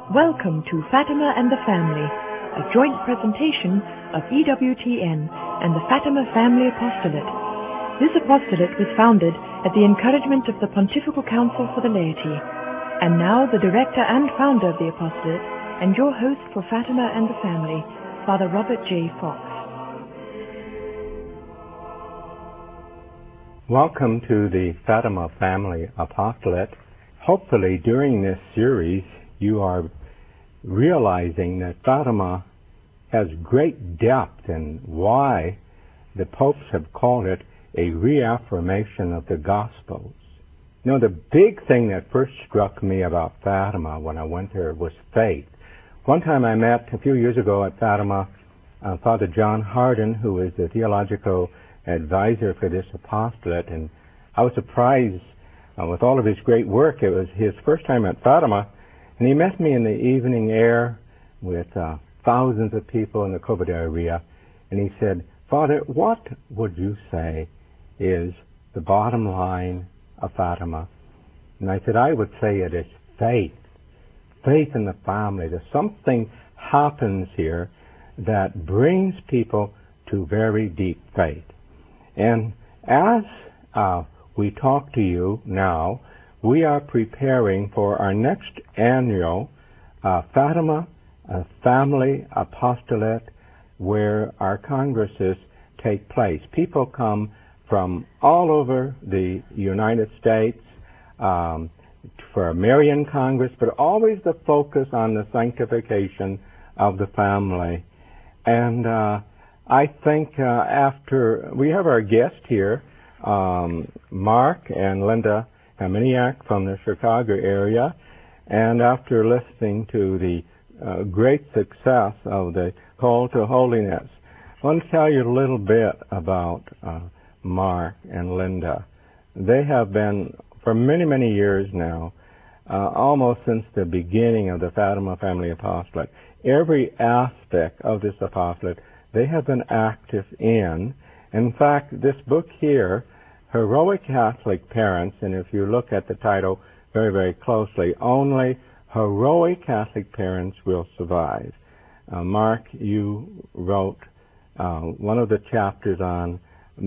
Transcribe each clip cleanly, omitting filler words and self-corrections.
Welcome to Fatima and the Family, a joint presentation of EWTN and the Fatima Family Apostolate. This apostolate was founded at the encouragement of the Pontifical Council for the Laity. And now the director and founder of the apostolate and your host for Fatima and the Family, Father Robert J. Fox. Welcome to the Fatima Family Apostolate. Hopefully during this series you are realizing that Fatima has great depth and why the popes have called it a reaffirmation of the Gospels. You know, the big thing that first struck me about Fatima when I went there was faith. One time I met a few years ago at Fatima Father John Hardin, who is the theological advisor for this apostolate, and I was surprised with all of his great work. It was his first time at Fatima, and he met me in the evening air with thousands of people in the COVID area, and he said, "Father, what would you say is the bottom line of Fatima?" And I said, "I would say it is faith. Faith in the family. There's something happens here that brings people to very deep faith." And as we talk to you now, we are preparing for our next annual Fatima Family Apostolate, where our congresses take place. People come from all over the United States for a Marian Congress, but always the focus on the sanctification of the family. And I think after we have our guest here, Mark and Linda Haminiak from the Chicago area, and after listening to the great success of the Call to Holiness, I want to tell you a little bit about Mark and Linda. They have been, for many, many years now, almost since the beginning of the Fatima Family Apostolate, every aspect of this apostolate they have been active in. In fact, this book here, Heroic Catholic Parents, and if you look at the title very, very closely, only heroic Catholic parents will survive. Mark, you wrote one of the chapters on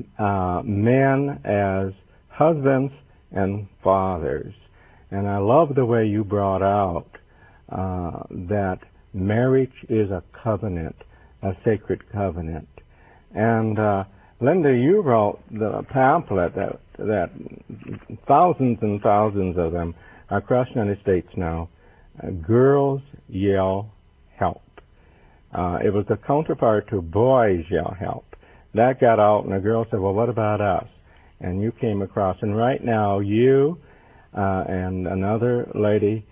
men as husbands and fathers. And I love the way you brought out that marriage is a covenant, a sacred covenant. And Linda, you wrote the pamphlet that thousands and thousands of them across the United States now, Girls Yell Help. It was the counterpart to Boys Yell Help. That got out, and the girls said, "Well, what about us?" And you came across, and right now you and another lady,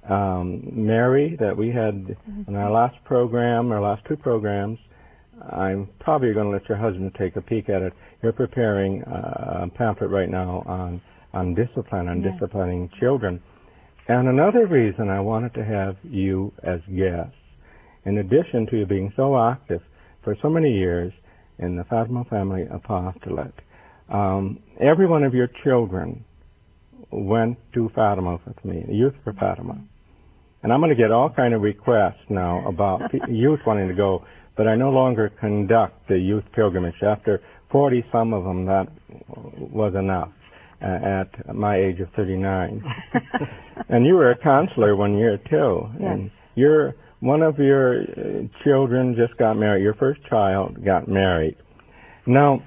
Mary, that we had in our last program, our last two programs, I'm probably going to let your husband take a peek at it. You're preparing a pamphlet right now on discipline, on disciplining children. And another reason I wanted to have you as guests, in addition to you being so active for so many years in the Fatima Family Apostolate, every one of your children went to Fatima with me, Youth for Fatima. And I'm going to get all kind of requests now about youth wanting to go, but I no longer conduct the youth pilgrimage. After 40-some of them, that was enough at my age of 39. And you were a counselor 1 year, too. Yes. And one of your children just got married. Your first child got married. Now,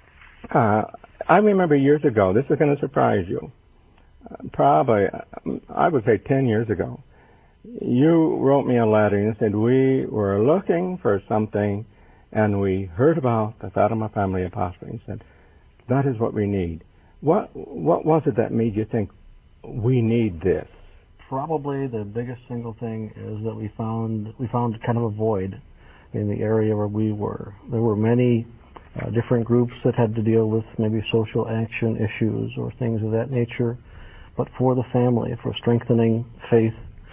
I remember years ago, this is going to surprise you, probably, I would say 10 years ago, you wrote me a letter and said, "We were looking for something and we heard about the Fatima Family Apostolate." You said, "That is what we need." What was it that made you think we need this? Probably the biggest single thing is that we found kind of a void in the area where we were. There were many different groups that had to deal with maybe social action issues or things of that nature, but for the family, for strengthening faith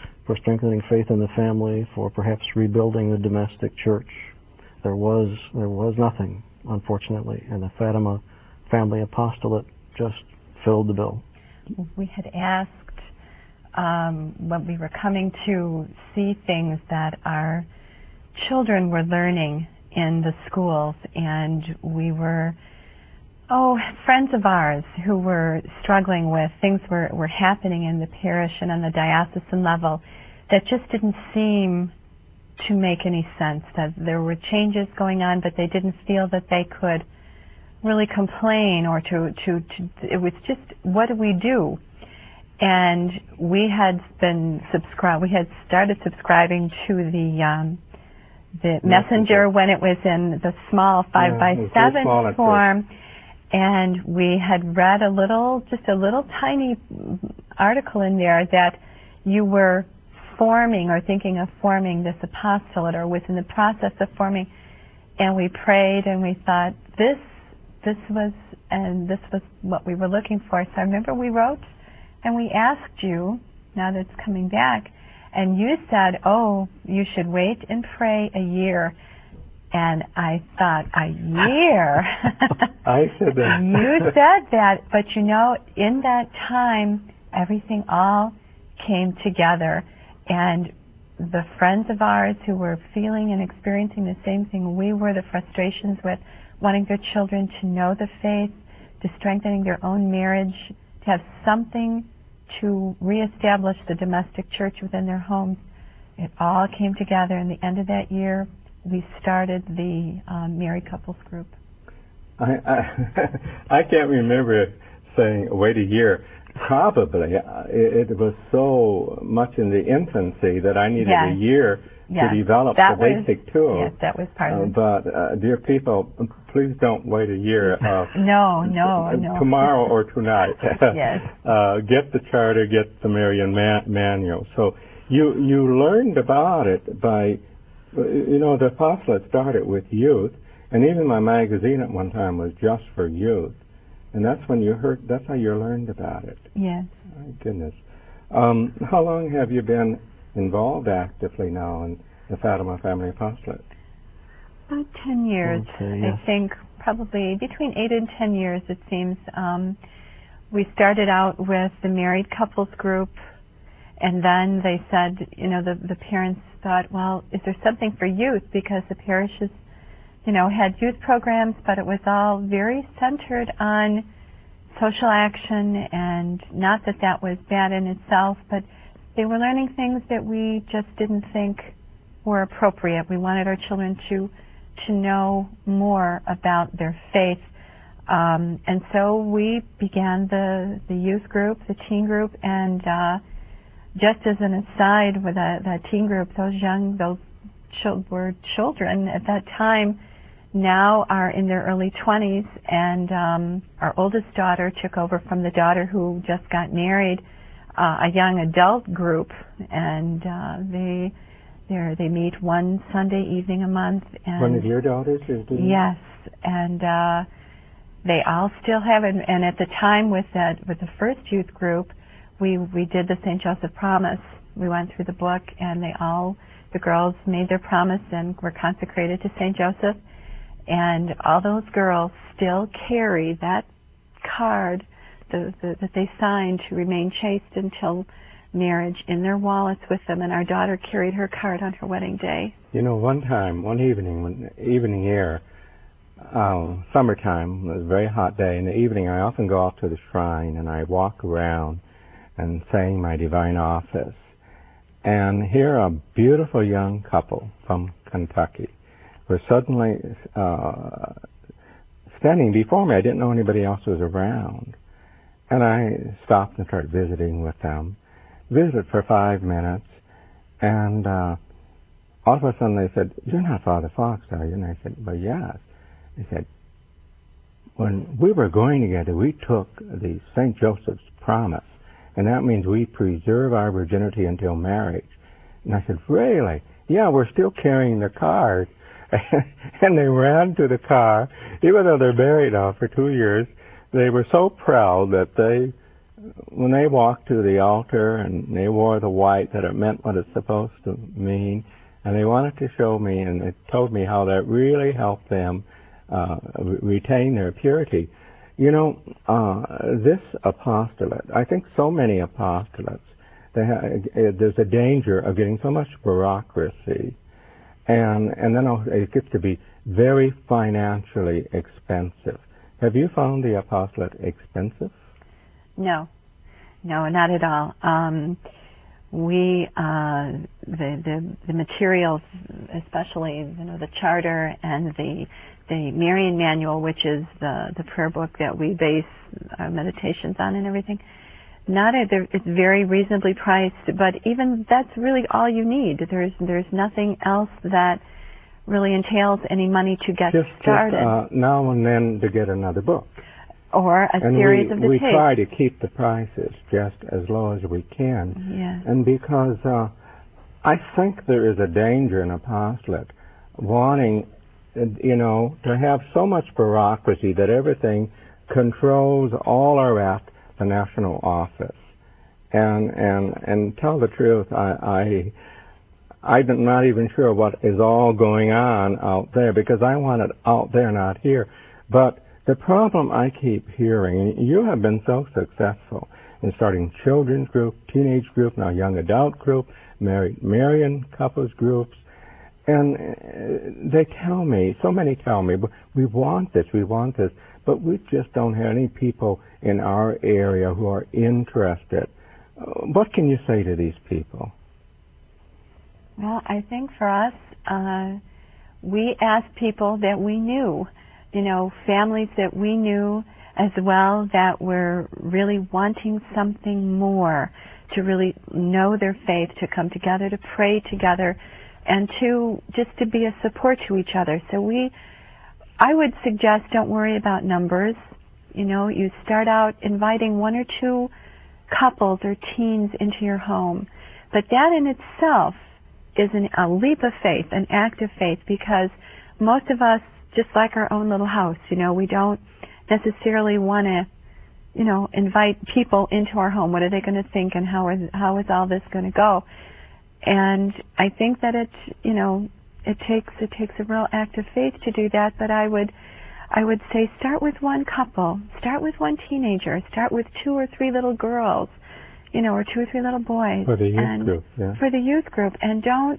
in the family, for perhaps rebuilding the domestic church, there was nothing, unfortunately, and the Fatima Family Apostolate just filled the bill. We had asked when we were coming to see things that our children were learning in the schools, and we were, friends of ours who were struggling with things were happening in the parish and on the diocesan level that just didn't seem to make any sense, that there were changes going on, but they didn't feel that they could really complain or it was just, what do we do? And we had started subscribing to the Messenger when it was in the small 5x7 form, and we had read just a little tiny article in there that you were forming or thinking of forming this apostolate, or was in the process of forming, and we prayed and we thought this was what we were looking for. So I remember we wrote and we asked you, now that it's coming back, and you said, you should wait and pray a year. And I thought, a year? I said that. You said that, but in that time, everything all came together. And the friends of ours who were feeling and experiencing the same thing we were, the frustrations with wanting their children to know the faith, to strengthening their own marriage, to have something to reestablish the domestic church within their homes, it all came together. In the end of that year, we started the married couples group. I can't remember saying wait a year. Probably it was so much in the infancy that I needed a year to develop the basic tools. Yes, that was part of it. But dear people, please don't wait a year. No. Tomorrow or tonight. Yes. Get the charter, get the Marian manual. So you learned about it by, the apostolate started with youth, and even my magazine at one time was just for youth. And that's how you learned about it. Yes. My goodness. How long have you been involved actively now in the Fatima Family Apostolate? About 10 years. Okay, yes. I think probably between 8 and 10 years, it seems. We started out with the married couples group, and then they said, the parents thought, well, is there something for youth? Because the parishes had youth programs, but it was all very centered on social action, and not that was bad in itself, but they were learning things that we just didn't think were appropriate. We wanted our children to know more about their faith. And so we began the youth group, the teen group, and just as an aside with the teen group, those were children at that time, now are in their early 20s, and our oldest daughter took over from the daughter who just got married, a young adult group, and they meet one Sunday evening a month. And one of your daughters is doing? Yes, and they all still have it. And at the time with the first youth group, we did the St. Joseph Promise. We went through the book, and the girls made their promise and were consecrated to St. Joseph. And all those girls still carry that card that they signed to remain chaste until marriage in their wallets with them. And our daughter carried her card on her wedding day. One evening air, summertime, it was a very hot day. In the evening, I often go out to the shrine and I walk around and saying my divine office. And here a beautiful young couple from Kentucky were suddenly standing before me. I didn't know anybody else was around. And I stopped and started visiting with them. Visited for 5 minutes, and all of a sudden they said, "You're not Father Fox, are you?" And I said, "Well, yes." They said, "When we were going together, we took the St. Joseph's Promise, and that means we preserve our virginity until marriage." And I said, "Really?" "Yeah, we're still carrying the card." And they ran to the car. Even though they're married now for 2 years, they were so proud that when they walked to the altar and they wore the white, that it meant what it's supposed to mean. And they wanted to show me, and they told me how that really helped them retain their purity. This apostolate, I think so many apostolates there's a danger of getting so much bureaucracy, and then it gets to be very financially expensive. Have you found the apostolate expensive? No, not at all. The materials, especially the charter and the Marian Manual, which is the prayer book that we base our meditations on and everything. It's very reasonably priced, but even that's really all you need. There's nothing else that really entails any money to get started. Just now and then to get another book. Or a series of the we tapes. try to keep the prices just as low as we can. Yeah. And because I think there is a danger in apostolate wanting, to have so much bureaucracy that everything controls all are at the national office. And tell the truth, I'm not even sure what is all going on out there, because I want it out there, not here. But the problem I keep hearing, and you have been so successful in starting children's group, teenage group, now young adult group, married Marian couples groups, and so many tell me, we want this, but we just don't have any people in our area who are interested. What can you say to these people? Well, I think for us, we asked people that we knew, families that we knew as well that were really wanting something more, to really know their faith, to come together, to pray together, and to be a support to each other. So I would suggest don't worry about numbers. You start out inviting one or two couples or teens into your home. But that in itself is a leap of faith, an act of faith, because most of us, just like our own little house, we don't necessarily want to, invite people into our home. What are they going to think, and how is all this going to go? And I think that it takes a real act of faith to do that. But I would say start with one couple, start with one teenager, start with 2 or 3 little girls, or 2 or 3 little boys. For the youth group, yeah. For the youth group. And don't,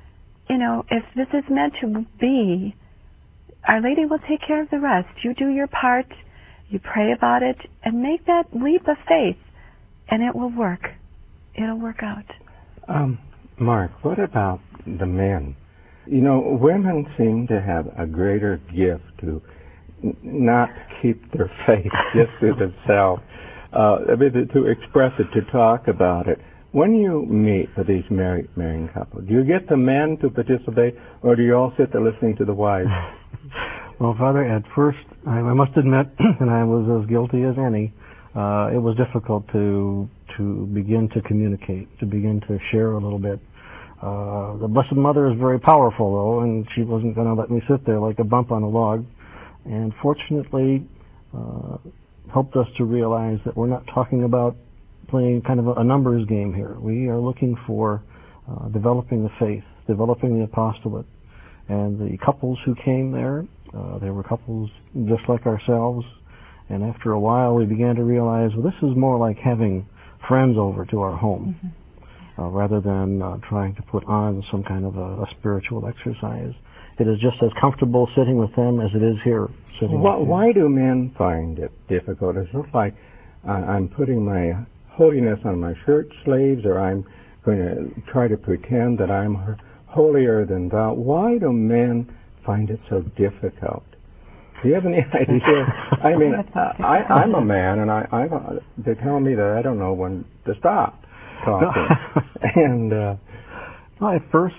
if this is meant to be, Our Lady will take care of the rest. You do your part, you pray about it, and make that leap of faith, and it will work. It'll work out. Mark, what about the men? Women seem to have a greater gift to not keep their faith just to themselves, to express it, to talk about it. When you meet with these marrying couples, do you get the men to participate, or do you all sit there listening to the wives? Well, Father, at first, I must admit, and I was as guilty as any, it was difficult to begin to communicate, to begin to share a little bit. The Blessed Mother is very powerful, though, and she wasn't going to let me sit there like a bump on a log. And fortunately, helped us to realize that we're not talking about playing kind of a numbers game here. We are looking for developing the faith, developing the apostolate. And the couples who came there, they were couples just like ourselves. And after a while, we began to realize, well, this is more like having friends over to our home, rather than trying to put on some kind of a spiritual exercise. It is just as comfortable sitting with them as it is here sitting with you. Why do men find it difficult? It's not like I'm putting my holiness on my shirt sleeves, or I'm going to try to pretend that I'm holier than thou. Why do men find it so difficult? Do you have any idea? I mean, I'm a man, and they tell me that I don't know when to stop talking. And well, at first,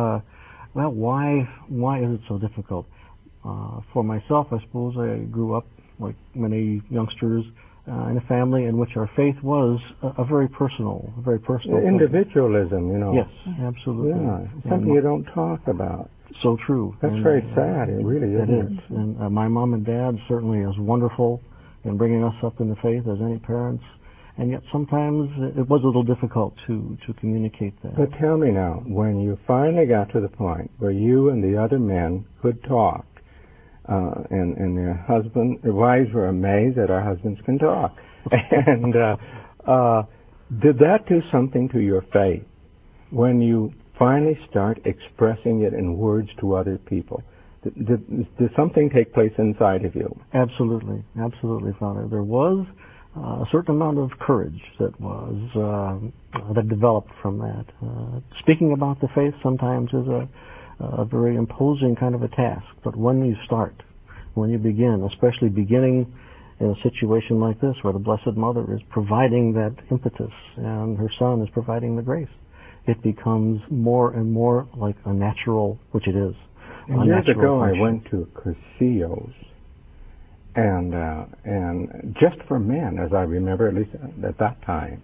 why is it so difficult? For myself, I suppose I grew up, like many youngsters, in a family in which our faith was a very personal individualism, Yes, absolutely. Yeah, something you don't talk about. So true. That's very sad. It really is. It is. And my mom and dad certainly as wonderful in bringing us up in the faith as any parents. And yet sometimes it was a little difficult to communicate that. But tell me now, when you finally got to the point where you and the other men could talk, and their wives were amazed that our husbands can talk, and Did that do something to your faith when you finally start expressing it in words to other people? Did something take place inside of you? Absolutely, Father. There was a certain amount of courage that developed from that. Speaking about the faith sometimes is a very imposing kind of a task, but when you begin, especially beginning in a situation like this where the Blessed Mother is providing that impetus and her Son is providing the grace, it becomes more and more like a natural, which it is. And years ago I went to Cursillo's, and just for men, as I remember, at least at that time.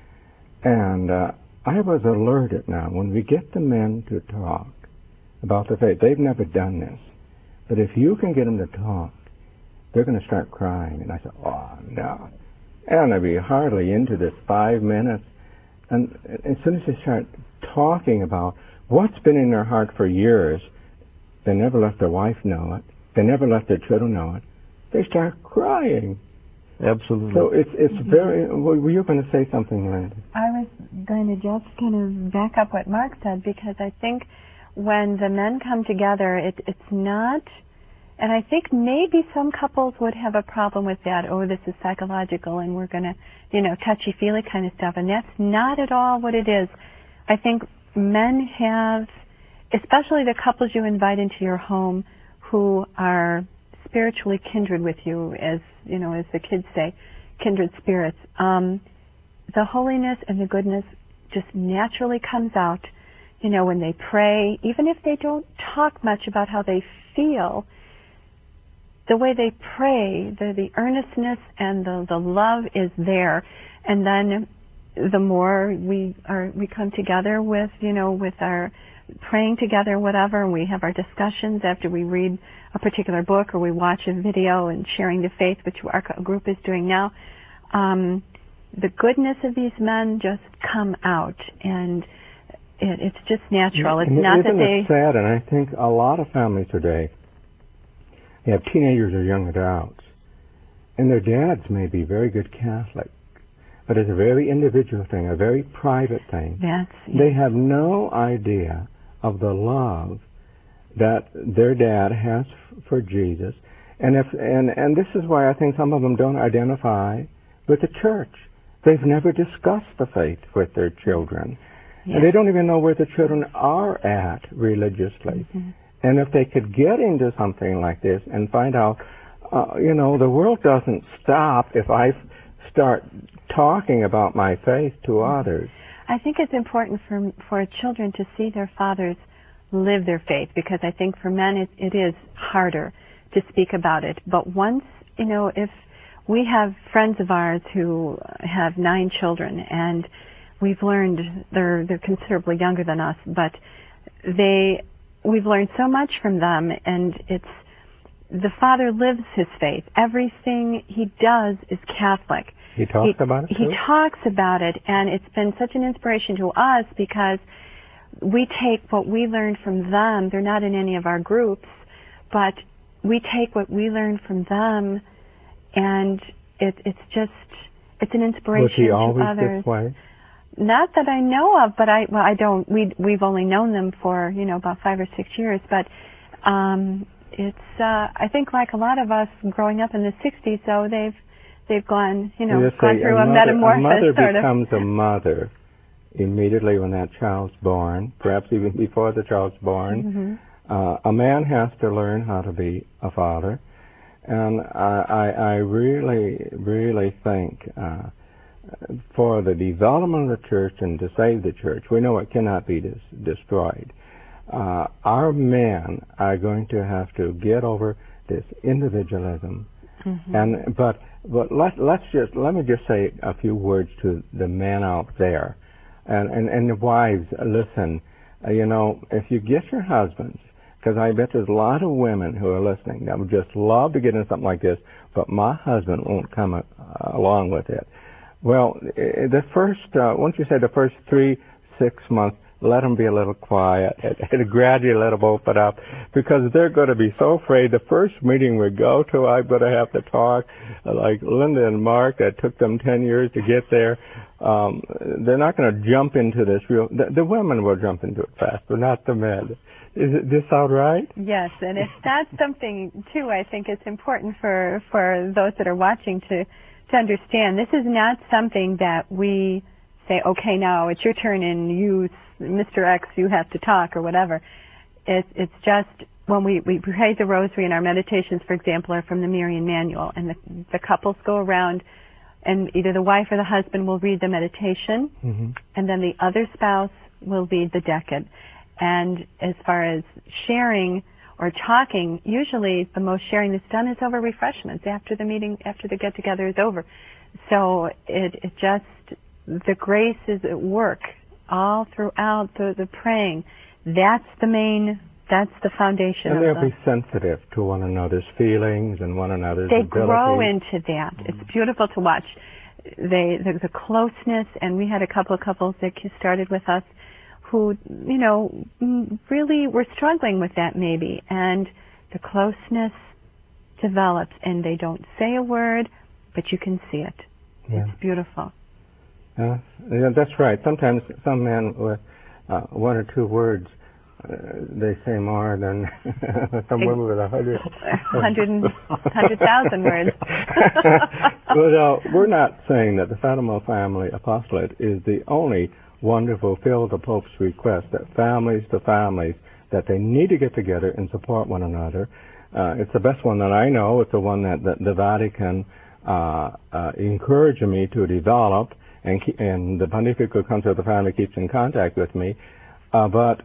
And I was alerted now, when we get the men to talk about the faith, they've never done this, but if you can get them to talk, they're going to start crying. And I said, oh, no. And I'd be hardly into this 5 minutes. And as soon as they start talking about what's been in their heart for years, they never let their wife know it, they never let their children know it, they start crying. Absolutely. So it's very... Were you going to say something, Linda? I was going to just kind of back up what Mark said, because I think when the men come together, it's not... And I think maybe some couples would have a problem with that. Oh, this is psychological and we're going to, touchy-feely kind of stuff. And that's not at all what it is. I think men have, especially the couples you invite into your home who are spiritually kindred with you, as the kids say, kindred spirits. The holiness and the goodness just naturally comes out, when they pray, even if they don't talk much about how they feel. The way they pray, the earnestness and the love is there, and then the more we come together with our praying together, whatever, and we have our discussions after we read a particular book or we watch a video and sharing the faith, which our group is doing now. The goodness of these men just come out, and it's just natural. It's not that they... Isn't it sad? And I think a lot of families today, they have teenagers or young adults, and their dads may be very good Catholic, but it's a very individual thing, a very private thing. They have no idea of the love that their dad has for Jesus, and this is why I think some of them don't identify with the church. They've never discussed the faith with their children, and they don't even know where the children are at religiously. Mm-hmm. And if they could get into something like this and find out, the world doesn't stop if I start talking about my faith to others. I think it's important for children to see their fathers live their faith, because I think for men it is harder to speak about it. But once, if we have friends of ours who have 9 children, and we've learned they're considerably younger than us, but we've learned so much from them, and the father lives his faith. Everything he does is Catholic. He talks about it too? He talks about it, and it's been such an inspiration to us, because we take what we learned from them. They're not in any of our groups, but we take what we learned from them, and it's an inspiration to others. Was he always this way? Not that I know of, but I don't. We've only known them for about 5 or 6 years. But it's I think like a lot of us growing up in the '60s, so they've gone gone through a metamorphosis. A mother becomes a mother immediately when that child's born, perhaps even before the child's born. Mm-hmm. A man has to learn how to be a father, and I really think. For the development of the church and to save the church, we know it cannot be destroyed. Our men are going to have to get over this individualism, mm-hmm. But let me just say a few words to the men out there, and the wives. Listen, if you get your husbands, because I bet there's a lot of women who are listening that would just love to get into something like this, but my husband won't come along with it. Well, the first, once you say the first 3-6 months, let them be a little quiet and gradually let them open up, because they're going to be so afraid. The first meeting we go to, I'm going to have to talk like Linda and Mark. That took them 10 years to get there. They're not going to jump into this the women will jump into it fast, but not the men. Is this sound right? Yes, and if that's something too, I think it's important for those that are watching to understand. This is not something that we say, okay, now it's your turn and you, Mr. X, you have to talk or whatever. It's just when we pray the rosary, and our meditations, for example, are from the Marian Manual, and the couples go around, and either the wife or the husband will read the meditation, and then the other spouse will read the decade. And as far as sharing or talking, usually the most sharing that's done is over refreshments after the meeting, after the get-together is over. So it just, the grace is at work all throughout the praying. That's the foundation. And they'll be sensitive to one another's feelings and one another's abilities. They grow into that. It's beautiful to watch. The closeness, and we had a couple of couples that started with us who, really were struggling with that maybe. And the closeness develops, and they don't say a word, but you can see it. Yeah. It's beautiful. Yeah, that's right. Sometimes some men with one or two words, they say more than some women with 100,000 words. But we're not saying that the Fatima Family Apostolate is the only one to fulfill the Pope's request that families to families, that they need to get together and support one another. It's the best one that I know. It's the one that the Vatican encouraged me to develop, and the Pontifical Council of the Family keeps in contact with me. What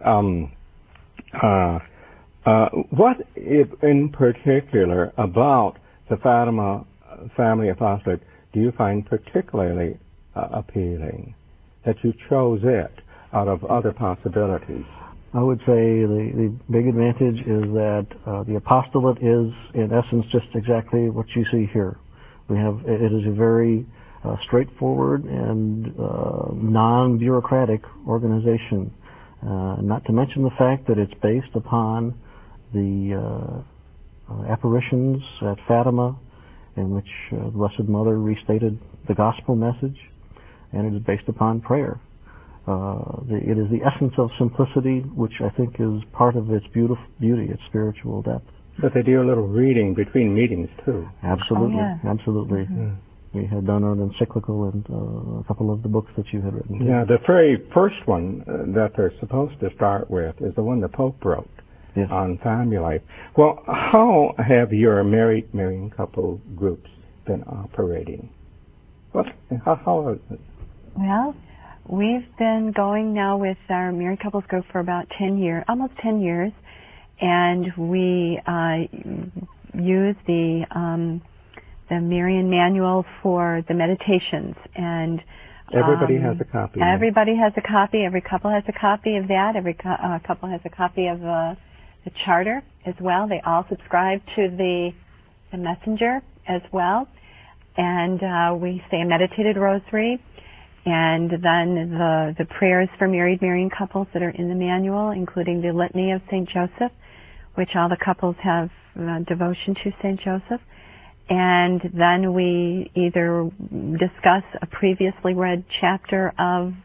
in particular about the Fatima Family Apostolate do you find particularly appealing, that you chose it out of other possibilities? I would say the big advantage is that the apostolate is, in essence, just exactly what you see here. It is a very straightforward and non-bureaucratic organization. Not to mention the fact that it's based upon the apparitions at Fatima, in which the Blessed Mother restated the gospel message, and it is based upon prayer. It is the essence of simplicity, which I think is part of its beauty, its spiritual depth. But they do a little reading between meetings, too. Absolutely, oh, yeah. Absolutely. Mm-hmm. We had done an encyclical and a couple of the books that you had written. Yeah, the very first one that they're supposed to start with is the one the Pope wrote on family life. Well, how have your married Marian couple groups been operating? How is it? Well, we've been going now with our married couples group for about 10 years, almost 10 years, and we use the Marian Manual for the meditations, and everybody has a copy. Everybody has a copy. Every couple has a copy of that. Every couple has a copy of the charter as well. They all subscribe to the messenger as well, and we say a meditated rosary, and then the prayers for married Marian couples that are in the manual, including the Litany of St. Joseph, which all the couples have devotion to St. Joseph. And then we either discuss a previously read chapter of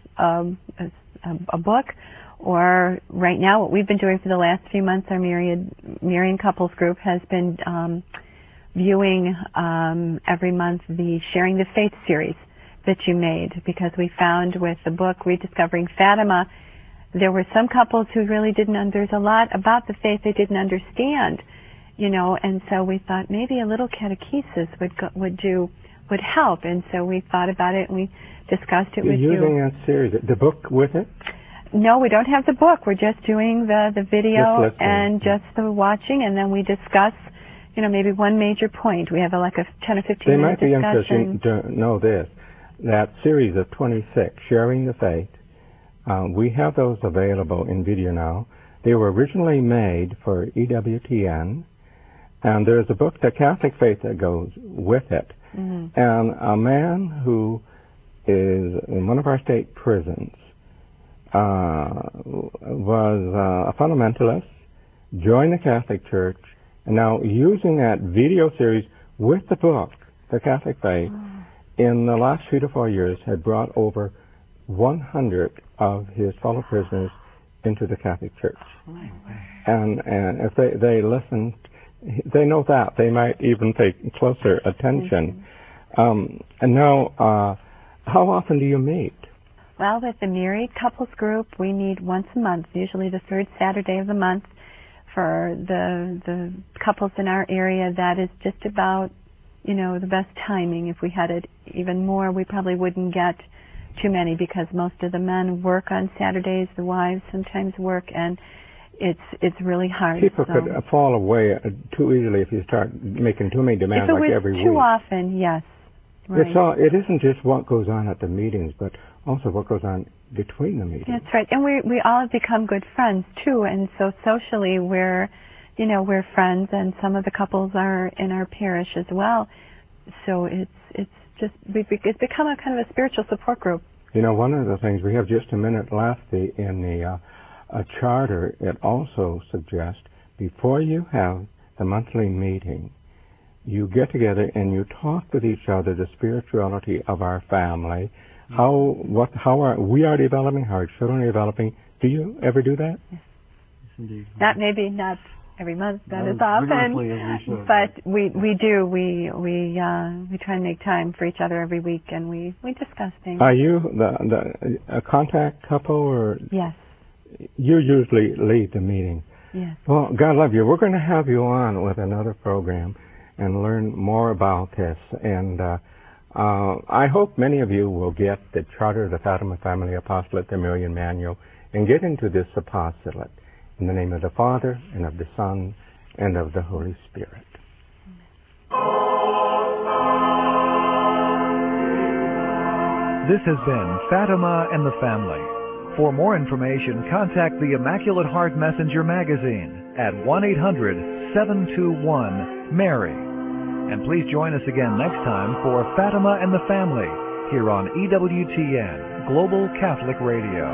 a book, or right now what we've been doing for the last few months, our Marian couples group has been viewing every month the Sharing the Faith series that you made, because we found with the book Rediscovering Fatima, there were some couples who really there's a lot about the faith they didn't understand. And so we thought maybe a little catechesis would help, and so we thought about it and we discussed it with you. You're using that series, the book with it? No, we don't have the book. We're just doing the video and just the watching, and then we discuss, maybe one major point. We have like a 10 or 15 minute discussion. They might be interested to know this, that series of 26, Sharing the Faith. We have those available in video now. They were originally made for EWTN. And there's a book, The Catholic Faith, that goes with it. Mm-hmm. And a man who is in one of our state prisons was a fundamentalist, joined the Catholic Church, and now using that video series with the book, The Catholic Faith, in the last 3 to 4 years had brought over 100 of his fellow prisoners into the Catholic Church. And if they listen, they know that. They might even pay closer attention. And now, how often do you meet? Well, with the married couples group, we meet once a month, usually the third Saturday of the month. For the couples in our area, that is just about, the best timing. If we had it even more, we probably wouldn't get too many because most of the men work on Saturdays, the wives sometimes work, and it's really hard. People could fall away too easily if you start making too many demands like every week. If it was too often, yes. Right. It isn't just what goes on at the meetings, but also what goes on between the meetings. That's right. And we all have become good friends too, and so socially we're friends, and some of the couples are in our parish as well. So it's become a kind of a spiritual support group. One of the things, we have just a minute left in the charter, it also suggests before you have the monthly meeting, you get together and you talk with each other the spirituality of our family, how we are developing, how our children are developing. Do you ever do that? Yes, indeed. Not every month, not as often, but we do. We try and make time for each other every week, and we discuss things. Are you a contact couple, or? Yes. You usually lead the meeting. Yes. Well, God love you. We're going to have you on with another program and learn more about this. And I hope many of you will get the Charter of the Fatima Family Apostolate, the Marian Manual, and get into this apostolate. In the name of the Father, and of the Son, and of the Holy Spirit. This has been Fatima and the Family. For more information, contact the Immaculate Heart Messenger magazine at 1-800-721-MARY. And please join us again next time for Fatima and the Family here on EWTN, Global Catholic Radio.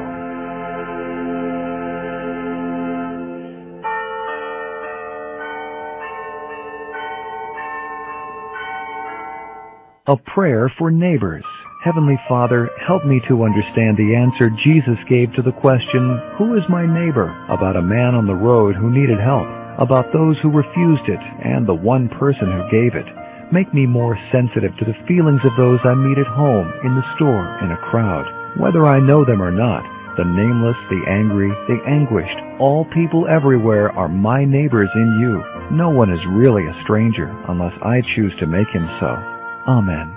A prayer for neighbors. Heavenly Father, help me to understand the answer Jesus gave to the question, who is my neighbor? About a man on the road who needed help, about those who refused it, and the one person who gave it. Make me more sensitive to the feelings of those I meet at home, in the store, in a crowd. Whether I know them or not, the nameless, the angry, the anguished, all people everywhere are my neighbors in you. No one is really a stranger unless I choose to make him so. Amen.